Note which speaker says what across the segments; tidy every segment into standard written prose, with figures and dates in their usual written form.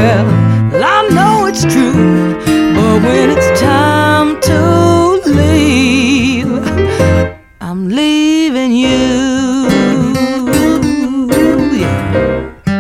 Speaker 1: girl. I know it's true, but when it's time to leave, I'm leaving you. Yeah.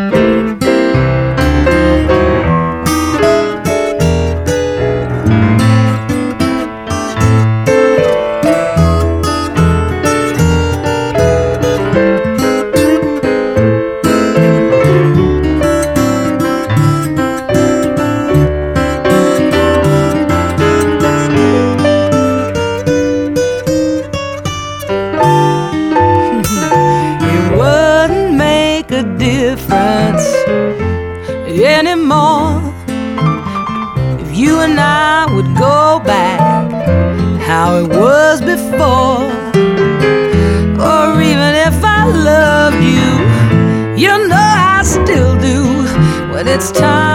Speaker 1: Difference anymore if you and I would go back how it was before, or even if I loved you, you know I still do. When it's time